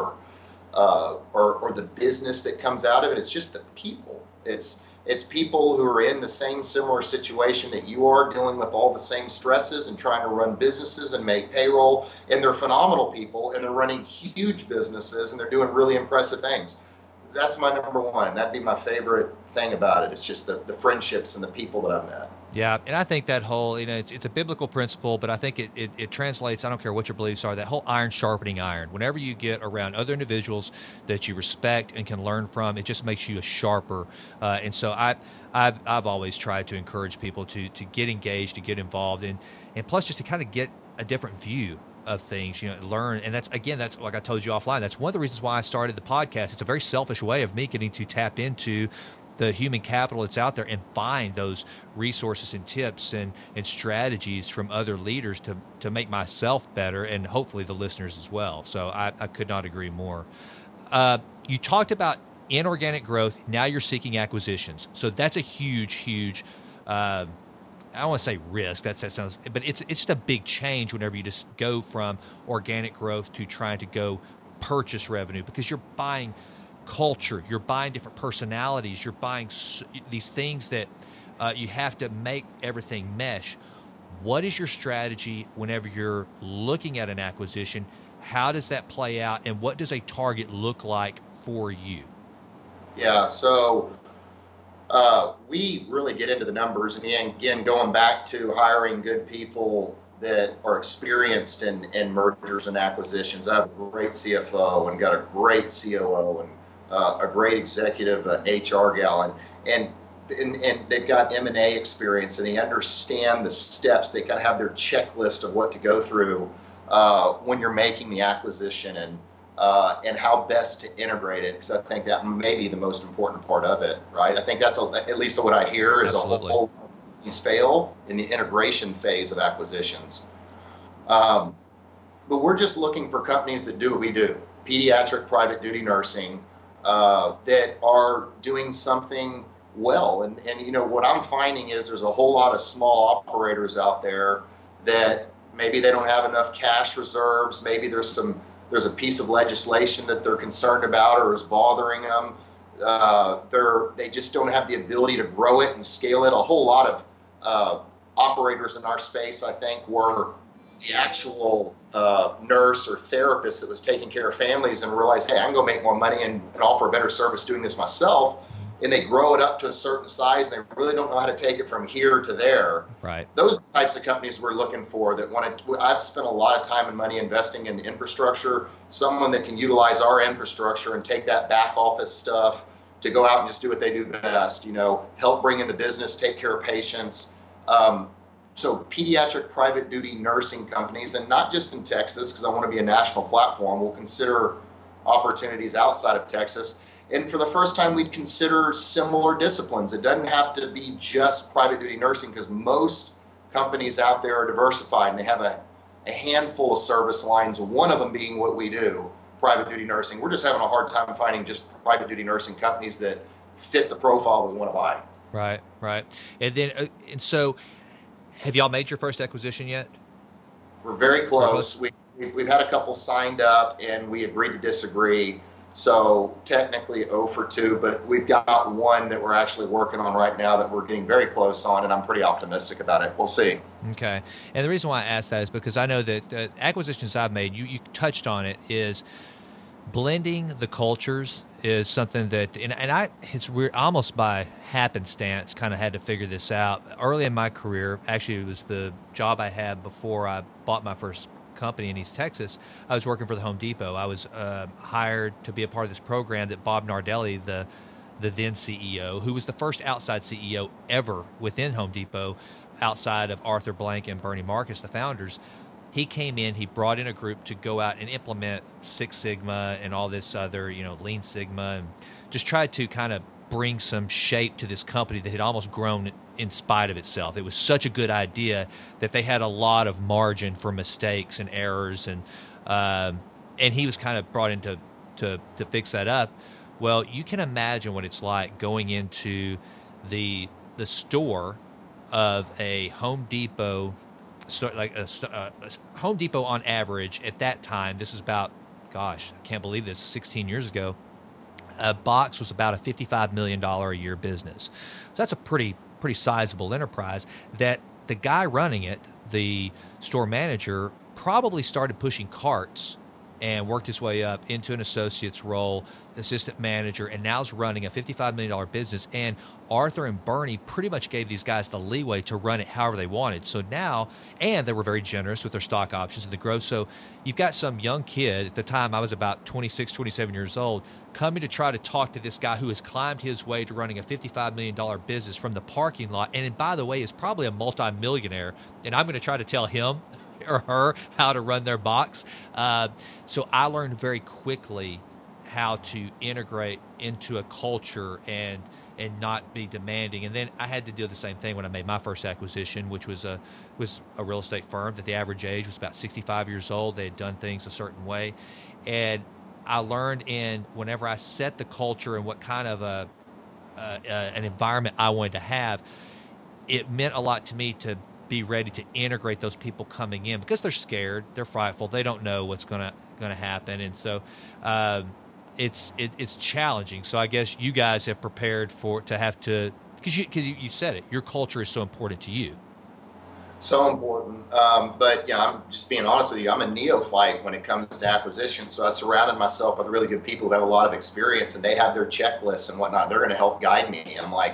or the business that comes out of it. It's just the people. It's people who are in the same similar situation that you are, dealing with all the same stresses and trying to run businesses and make payroll. And they're phenomenal people, and they're running huge businesses, and they're doing really impressive things. That's my number one. That'd be my favorite thing about it. It's just the friendships and the people that I've met. Yeah, and I think that whole, it's a biblical principle, but I think it translates, I don't care what your beliefs are, that whole iron sharpening iron. Whenever you get around other individuals that you respect and can learn from, it just makes you a sharper. And so I've always tried to encourage people to get engaged, to get involved, and plus just to kind of get a different view of things, learn. And that's like I told you offline, that's one of the reasons why I started the podcast. It's a very selfish way of me getting to tap into the human capital that's out there and find those resources and tips and strategies from other leaders to make myself better, and hopefully the listeners as well. So I could not agree more. You talked about inorganic growth. Now you're seeking acquisitions. So that's a huge I don't want to say risk. That sounds, but it's just a big change whenever you just go from organic growth to trying to go purchase revenue, because you're buying culture, you're buying different personalities, you're buying these things that you have to make everything mesh. What is your strategy whenever you're looking at an acquisition? How does that play out, and what does a target look like for you? Yeah, so we really get into the numbers, and again, going back to hiring good people that are experienced in mergers and acquisitions. I have a great CFO and got a great COO and a great executive HR gal, and they've got M&A experience, and they understand the steps. They kind of have their checklist of what to go through when you're making the acquisition, and how best to integrate it, because I think that may be the most important part of it, right? I think that's at least what I hear is Absolutely. a whole companies fail in the integration phase of acquisitions. But we're just looking for companies that do what we do, pediatric private duty nursing, that are doing something well. And what I'm finding is there's a whole lot of small operators out there that maybe they don't have enough cash reserves. Maybe there's a piece of legislation that they're concerned about or is bothering them. They just don't have the ability to grow it and scale it. A whole lot of operators in our space, I think, were the actual nurse or therapist that was taking care of families and realized, hey, I can go make more money and offer a better service doing this myself. And they grow it up to a certain size, and they really don't know how to take it from here to there. Right. Those are the types of companies we're looking for that want to. I've spent a lot of time and money investing in infrastructure, someone that can utilize our infrastructure and take that back office stuff to go out and just do what they do best, help bring in the business, take care of patients. So pediatric private duty nursing companies, and not just in Texas, because I want to be a national platform, we'll consider opportunities outside of Texas. And for the first time, we'd consider similar disciplines. It doesn't have to be just private duty nursing, because most companies out there are diversified, and they have a handful of service lines, one of them being what we do, private duty nursing. We're just having a hard time finding just private duty nursing companies that fit the profile that we want to buy. Right. And then, and so have y'all made your first acquisition yet? We're very close. We've had a couple signed up, and we agreed to disagree. So technically 0 for 2, but we've got one that we're actually working on right now that we're getting very close on, and I'm pretty optimistic about it. We'll see. Okay. And the reason why I asked that is because I know that acquisitions I've made, you touched on it, is blending the cultures is something that, it's weird, almost by happenstance, kind of had to figure this out. Early in my career, actually it was the job I had before I bought my first company in East Texas. I was working for the Home Depot. I was hired to be a part of this program that Bob Nardelli, the then CEO, who was the first outside CEO ever within Home Depot, outside of Arthur Blank and Bernie Marcus, the founders, he came in, he brought in a group to go out and implement Six Sigma and all this other, Lean Sigma, and just tried to kind of bring some shape to this company that had almost grown in spite of itself. It was such a good idea that they had a lot of margin for mistakes and errors, and he was kind of brought in to fix that up. Well, you can imagine what it's like going into the store of a Home Depot. Like a Home Depot on average at that time, this is about, gosh, I can't believe this, 16 years ago, a box was about a $55 million a year business. So that's a pretty sizable enterprise that the guy running it, the store manager, probably started pushing carts and worked his way up into an associate's role, assistant manager, and now is running a $55 million business. And Arthur and Bernie pretty much gave these guys the leeway to run it however they wanted. So now, and they were very generous with their stock options and the growth. So you've got some young kid, at the time I was about 26, 27 years old, coming to try to talk to this guy who has climbed his way to running a $55 million business from the parking lot. And by the way, is probably a multimillionaire. And I'm going to try to tell him or her how to run their box. So I learned very quickly how to integrate into a culture and not be demanding. And then I had to do the same thing when I made my first acquisition, which was a real estate firm that the average age was about 65 years old. They had done things a certain way. And I learned whenever I set the culture and what kind of an environment I wanted to have, it meant a lot to me to be ready to integrate those people coming in because they're scared, they're frightful, they don't know what's gonna happen, and so it's challenging. So I guess you guys have prepared because you said it. Your culture is so important to you. So important, but I'm just being honest with you. I'm a neophyte when it comes to acquisition, so I surrounded myself with really good people who have a lot of experience, and they have their checklists and whatnot. They're going to help guide me, and I'm like,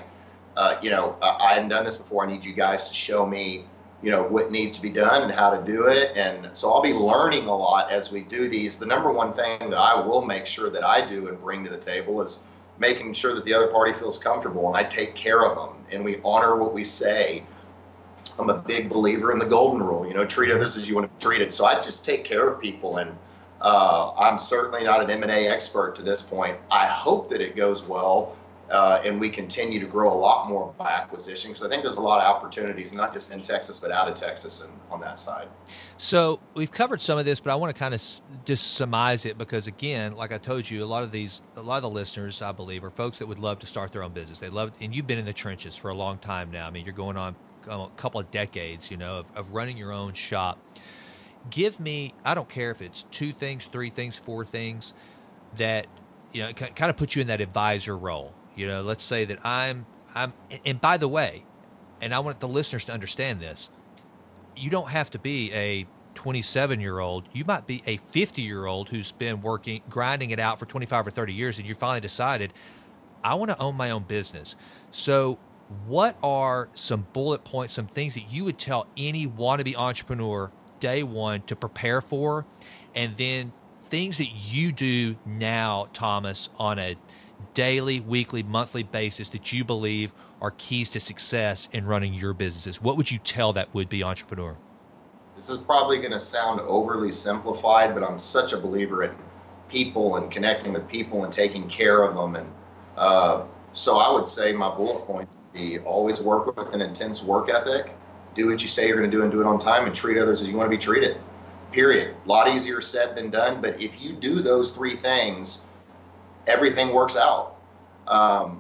I hadn't done this before. I need you guys to show me, what needs to be done and how to do it. And so I'll be learning a lot as we do these. The number one thing that I will make sure that I do and bring to the table is making sure that the other party feels comfortable and I take care of them and we honor what we say. I'm a big believer in the golden rule, treat others as you want to be treated. So I just take care of people. And I'm certainly not an M&A expert to this point. I hope that it goes well. And we continue to grow a lot more by acquisition because I think there's a lot of opportunities, not just in Texas, but out of Texas and on that side. So we've covered some of this, but I want to kind of just surmise it because, again, like I told you, a lot of the listeners, I believe, are folks that would love to start their own business. They love, and you've been in the trenches for a long time now. I mean, you're going on a couple of decades, of running your own shop. Give me, I don't care if it's 2 things, 3 things, 4 things that, kind of put you in that advisor role. Let's say that I'm, and by the way, and I want the listeners to understand this, you don't have to be a 27-year-old. You might be a 50-year-old who's been grinding it out for 25 or 30 years, and you finally decided, I want to own my own business. So what are some bullet points, some things that you would tell any wannabe entrepreneur day one to prepare for, and then things that you do now, Thomas, on a daily, weekly, monthly basis that you believe are keys to success in running your businesses? What would you tell that would-be entrepreneur? This is probably going to sound overly simplified, but I'm such a believer in people and connecting with people and taking care of them. And so I would say my bullet point would be always work with an intense work ethic, do what you say you're going to do and do it on time, and treat others as you want to be treated, period. A lot easier said than done, but if you do those 3 things, everything works out. I'm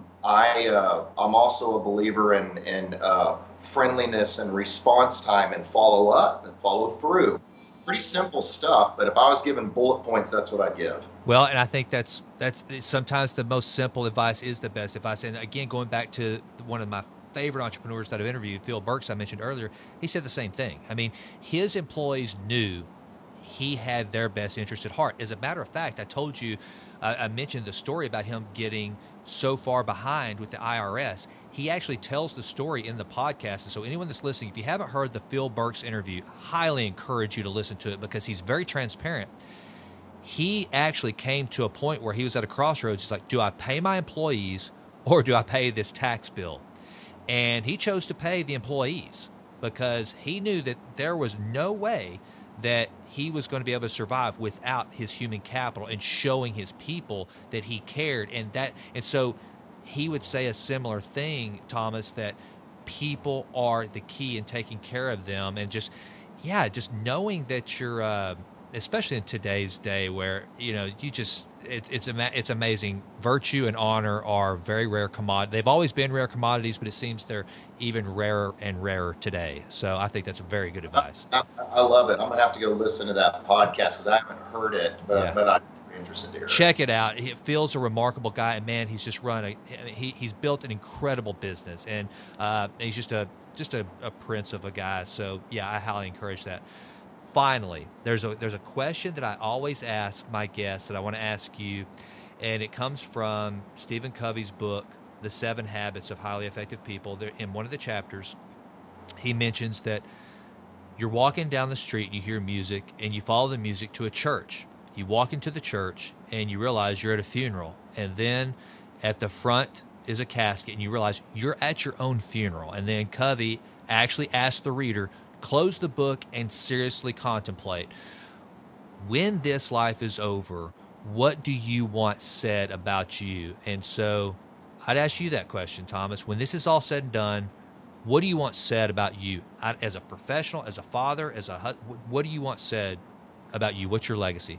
also a believer in friendliness and response time and follow up and follow through. Pretty simple stuff, but if I was given bullet points, that's what I'd give. Well, and I think that's sometimes the most simple advice is the best advice. And again, going back to one of my favorite entrepreneurs that I've interviewed, Phil Burks, I mentioned earlier, he said the same thing. I mean, his employees knew he had their best interest at heart. As a matter of fact, I told you, I mentioned the story about him getting so far behind with the IRS. He actually tells the story in the podcast. And so anyone that's listening, if you haven't heard the Phil Burks interview, highly encourage you to listen to it because he's very transparent. He actually came to a point where he was at a crossroads. He's like, do I pay my employees or do I pay this tax bill? And he chose to pay the employees because he knew that there was no way that he was going to be able to survive without his human capital and showing his people that he cared. And so he would say a similar thing, Thomas, that people are the key in taking care of them. And just knowing that you're, especially in today's day where, it's amazing. Virtue and honor are very rare commodities. They've always been rare commodities, but it seems they're even rarer and rarer today. So I think that's very good advice. I love it. I'm going to have to go listen to that podcast because I haven't heard it, but I'm interested to hear it. Check it out. Phil's a remarkable guy, and man, he's just he's built an incredible business, and he's just a prince of a guy. So yeah, I highly encourage that. Finally, there's a question that I always ask my guests that I want to ask you, and it comes from Stephen Covey's book, The 7 Habits of Highly Effective People. In one of the chapters, he mentions that you're walking down the street and you hear music, and you follow the music to a church. You walk into the church, and you realize you're at a funeral, and then at the front is a casket, and you realize you're at your own funeral. And then Covey actually asks the reader, close the book and seriously contemplate. When this life is over, what do you want said about you? And so I'd ask you that question, Thomas. When this is all said and done, what do you want said about you? As a professional, as a father, as a husband, what do you want said about you? What's your legacy?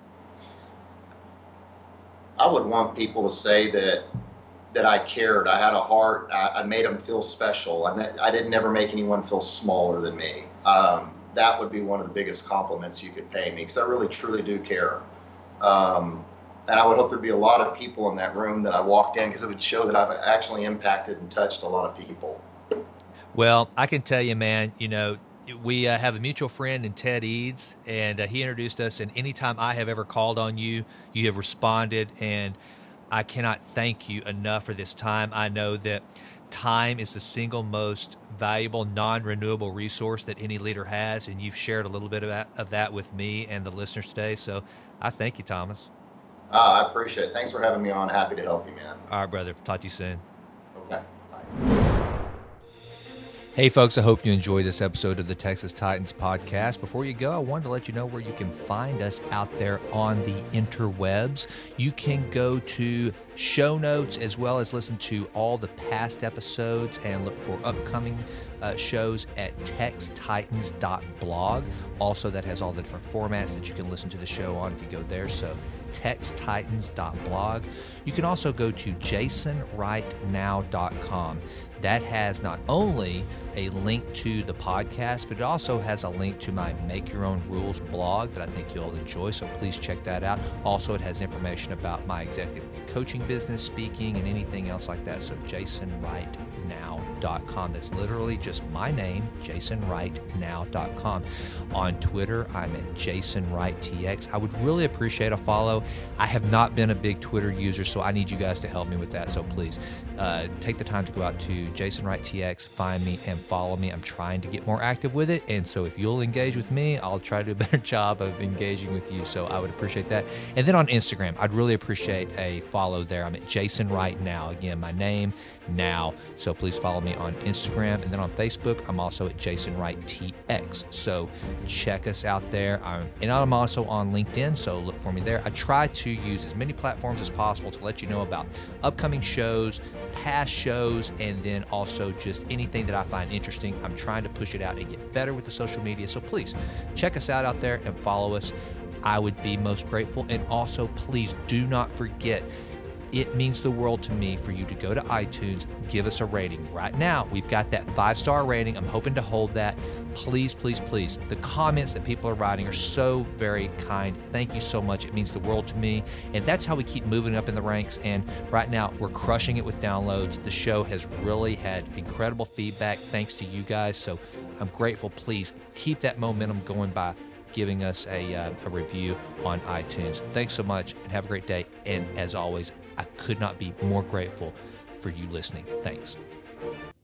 I would want people to say that I cared. I had a heart. I made them feel special. I didn't ever make anyone feel smaller than me. That would be one of the biggest compliments you could pay me, because I really, truly do care. And I would hope there'd be a lot of people in that room that I walked in, because it would show that I've actually impacted and touched a lot of people. Well, I can tell you, man, we have a mutual friend in Ted Eads, and he introduced us. And anytime I have ever called on you, you have responded, and I cannot thank you enough for this time. I know that time is the single most valuable, non-renewable resource that any leader has, and you've shared a little bit of that with me and the listeners today. So I thank you, Thomas. I appreciate it. Thanks for having me on. Happy to help you, man. All right, brother. Talk to you soon. Okay. Bye. Hey, folks, I hope you enjoyed this episode of the Texas Titans podcast. Before you go, I wanted to let you know where you can find us out there on the interwebs. You can go to show notes as well as listen to all the past episodes and look for upcoming shows at textitans.blog. Also, that has all the different formats that you can listen to the show on if you go there. So textitans.blog. You can also go to jasonwrightnow.com. That has not only a link to the podcast, but it also has a link to my Make Your Own Rules blog that I think you'll enjoy, so please check that out. Also, it has information about my executive coaching business, speaking, and anything else like that, so jasonwrightnow.com. That's literally just my name, jasonwrightnow.com. On Twitter, I'm at jasonwrighttx. I would really appreciate a follow. I have not been a big Twitter user, so I need you guys to help me with that, so please take the time to go out to jasonwrighttx, find me, and follow me. I'm trying to get more active with it, and so if you'll engage with me, I'll try to do a better job of engaging with you, so I would appreciate that. And then on Instagram, I'd really appreciate a follow there. I'm at Jason Wright Now. Again, my name, Now. So please follow me on Instagram. And then on Facebook, I'm also at Jason Wright TX. So check us out there. And I'm also on LinkedIn, so look for me there. I try to use as many platforms as possible to let you know about upcoming shows, past shows, and then also just anything that I find interesting. I'm trying to push it out and get better with the social media. So please check us out there and follow us. I would be most grateful. And also, please do not forget, it means the world to me for you to go to iTunes, give us a rating. Right now, we've got that 5-star rating. I'm hoping to hold that. Please, please, please. The comments that people are writing are so very kind. Thank you so much. It means the world to me. And that's how we keep moving up in the ranks. And right now, we're crushing it with downloads. The show has really had incredible feedback thanks to you guys. So I'm grateful. Please keep that momentum going by giving us a review on iTunes. Thanks so much and have a great day. And as always, I could not be more grateful for you listening. Thanks.